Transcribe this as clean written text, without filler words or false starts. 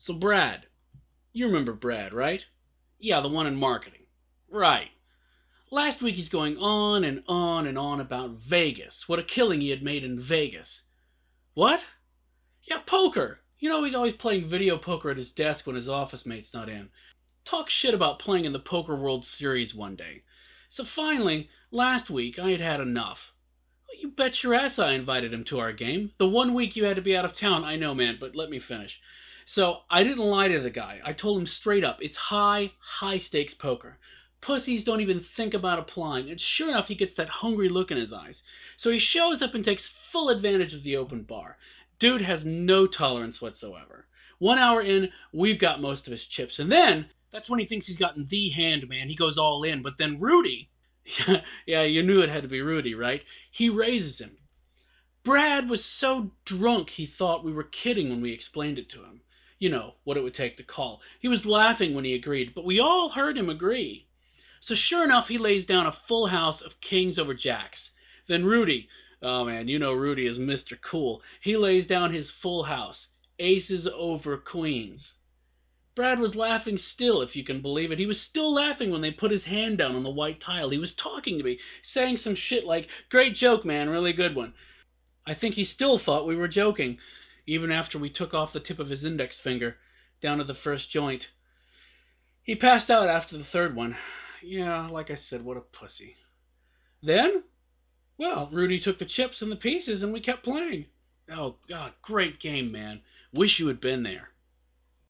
So Brad, you remember Brad, right? Yeah, the one in marketing. Right. Last week he's going on and on and on about Vegas, what a killing he had made in Vegas. What? Yeah, poker. He's always playing video poker at his desk when his office mate's not in. Talk shit about playing in the Poker World Series one day. So finally, last week, I had had enough. Well, you bet your ass I invited him to our game. The one week you had to be out of town, I know, man, but let me finish. So I didn't lie to the guy. I told him straight up, it's high stakes poker. Pussies don't even think about applying, and sure enough, he gets that hungry look in his eyes. So he shows up and takes full advantage of the open bar. Dude has no tolerance whatsoever. 1 hour in, we've got most of his chips, and then that's when he thinks he's gotten the hand, man. He goes all in, but then Rudy, yeah, you knew it had to be Rudy, right? He raises him. Brad was so drunk he thought we were kidding when we explained it to him. What it would take to call. He was laughing when he agreed, but we all heard him agree. So sure enough, he lays down a full house of kings over jacks. Then Rudy, oh man, Rudy is Mr. Cool. He lays down his full house, aces over queens. Brad was laughing still, if you can believe it. He was still laughing when they put his hand down on the white tile. He was talking to me, saying some shit like, "Great joke, man, really good one." I think he still thought we were joking, even after we took off the tip of his index finger, down to the first joint. He passed out after the third one. Yeah, like I said, what a pussy. Then, well, Rudy took the chips and the pieces and we kept playing. Oh, God, great game, man. Wish you had been there.